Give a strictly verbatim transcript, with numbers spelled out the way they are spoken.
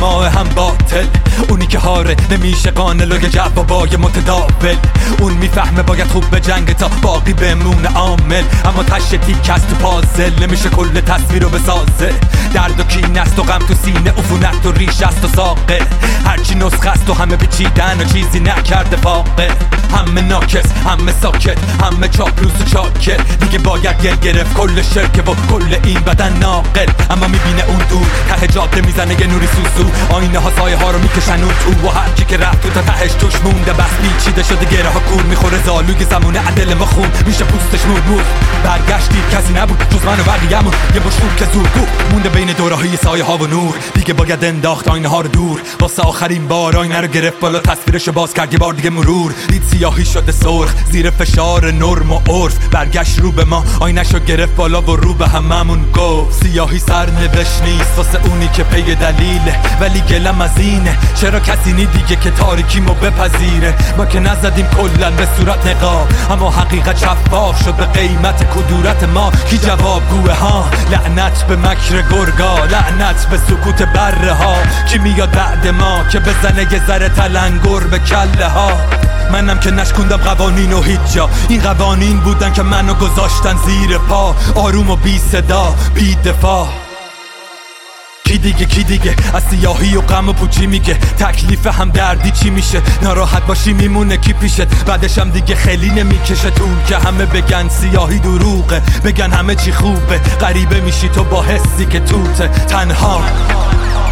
ماه هم باطل. اونی که هاره نمیشه قانل و جوابای متداول. اون میفهمه باید خوب به جنگ تا باقی بمونه عامل. اما تش تیک است تو پازل نمیشه کل تصویر رو بسازه. درد و کین است و غم تو سینه، عفونت و ریش است و ساقه. هرچی نسخه است و همه پیچیدن و چیزی نکرده فاقه. همه ناکس همه ساکت همه چاپلوس و چاکه. دیگه باید گل گرفت کل شرکه و کل این بدن ناقل. اما میبینه اون دور ته جاده میزنه یه نوری سوسو. آینه ها سایه ها رو میکشن اون تو و هرکی که رفت تو تا تهش توش مونده بس پیچیده شده. گره ها کور میخوره زالوی زمونه عدل ما خون میشه پوستش مور مور. برگشتی کسی نبود جز من و بقیه‌مون. یه مشروب که زورگو مونده بین دوره‌های سایه ها و نور. دیگه باید انداخت آینه ها رو دور. واسه آخرین بار آینه رو گرفت بالا تصویرشو باز کرد یه بار دیگه مرور. دید سیاهی شده سرخ زیر فشار نرم و عرف. برگشت رو به ما آینه‌شو گرفت بالا و رو به هممون گفت سیاهی سرنوشت نیست واسه اونی که پی دلیله. ولی گلم از اینه چرا کسی نی دیگه که تاریکیمو بپذیره. ما که نزدیم کلن به صورت نقاب اما حقیقت شفاف شد به قیمت کدورت ما. کی جوابگوه ها؟ لعنت به مکر گرگا، لعنت به سکوت بره ها. کی میاد بعد ما که بزنه یه ذره تلنگر به کله ها؟ منم که نشکوندم قوانین و هیچ جا. این قوانین بودن که منو گذاشتن زیر پا. آروم و بی صدا بی دفاع. کی دیگه کی دیگه از سیاهی و غم و پوچی میگه تکلیف هم دردی چی میشه؟ ناراحت باشی میمونه کی پیشت؟ بعدش هم دیگه خیلی نمیکشه طول که همه بگن سیاهی دروغه. بگن همه چی خوبه غریبه میشی تو با حسی که توته تنها.